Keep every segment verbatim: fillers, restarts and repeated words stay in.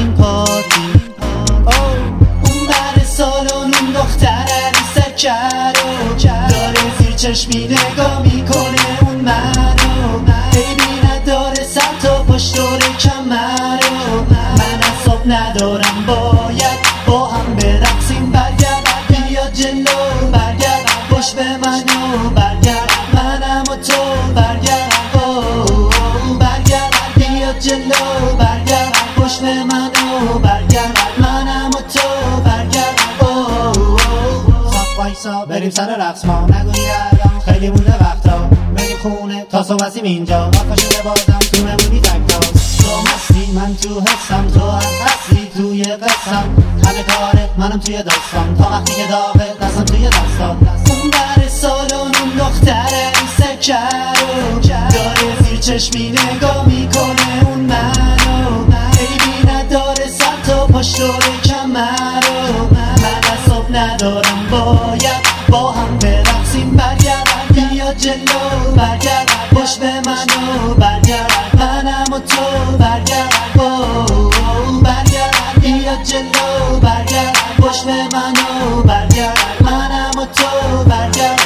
این پارتی. اون بر سالن اون دختر عروسک کرو داره زیر چشمی نگاه میکنه اون منو، بیبی نداره سر تا پشت دور کمرو. من اصاب ندارم باید با هم برقصیم، برگرد بیا جلو، برگرد پشت به منو، برگرد منم و تو، برگرد برگرد بیا جلو، برگرد پشت به منو، برگرد منم و تو، برگرد صف وایسا بریم سر رقص، ما نگویی الان خیلی مونده وقتا، بریم خونه تا صبح هستیم اینجا، آقا شده بازم تو نمونی تکتاز. تو مستی من تو حسم، تو هم هستی توی قصم، همه کاره منم توی داستان، تا وقتی که داغه دستم توی دستان. اون بر سالن اون دختر عروسک کرو داره زیر چشمی نگاه میکنه اون منو، بیبی نداره سر تا پشت دور کمرو. من اصاب ندارم باید با هم برقصیم، برگرد بیا جلو، برگرد پشت به منو، برگرد منم و تو، برگرد برگرد بیا جلو، برگرد پشت به منو، برگرد منم و تو، برگرد.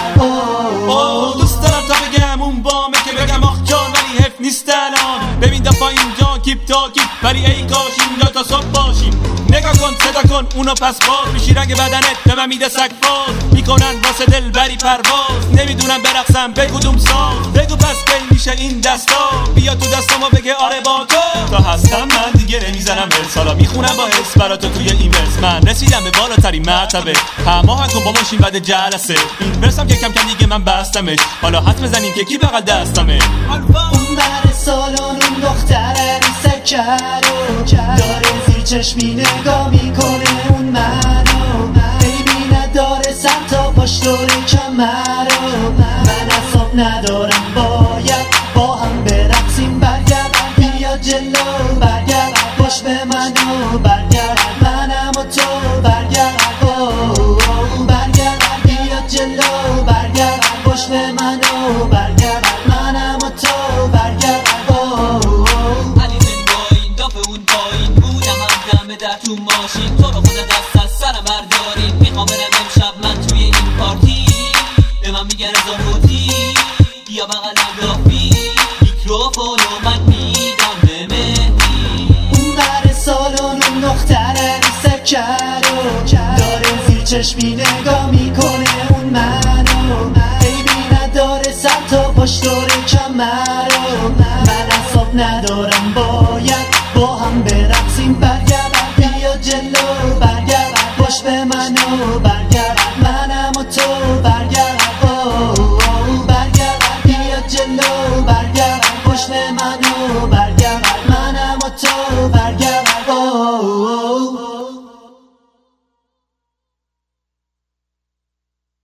دوست دارم تا بگم اون بامه که بگم آخ جان ولی حرف نیست الان، ببین دفعه اینجا کیپ تا کیپ، ولی ای کاش اینجا تا صبح باشیم. نگاه کن صدا کن اونو پس باز میشی، رنگ بدنت به من میده سگفاز، میکنن واسه دل بری پرواز، نمیدونم برقصم به کدوم ساز، بگو پس کی میشه این دستا، بیا تو دستامو بگه آره با تو، تا هستم من دیگه نمیزنم ورس، حالا میخونم با حس براتو توی این ورس، من رسیدم به بالاترین مرتبه، هماهنگ کن با ماشین بعد جلسه، این ورسم که کم کم دیگه من بستمش، حالا حد بزنین که کی بغل دستمه. اون بر سالن اون دختر عروسک کرو داره زیر چشمی نگاه میکنه اون منو، بیبی نداره سر تا پشت دور کمرو. من اصاب ندارم باید با هم برقصیم، برگرد بیا جلو، برگرد پشت به منو، برگرد منم و تو، برگرد برگرد بیا جلو، برگرد پشت به منو، برگرد منم و تو، برگرد. علی زن باین دافه اون پایین بودم هم دمه در تو ماشین، تو رو خدا دست از سرم بردارین، میخوام برم امشب من توی این پارتی، به من میگن زنبوتی بیا بغلم رافی، میکروفونو من میدم به مهدی. اون بر سالن اون دختر عروسک کرو داره زیر چشمی نگاه میکنه اون منو، بیبی نداره سر تا پشت دور کمرو. من اصاب ندارم باید با هم برقصیم، برگرد بیا جلو، برگرد پشت به منو، برگرد منم و تو، برگرد برگرد بیا جلو، برگرد پشت به منو، برگرد منم و تو، برگرد.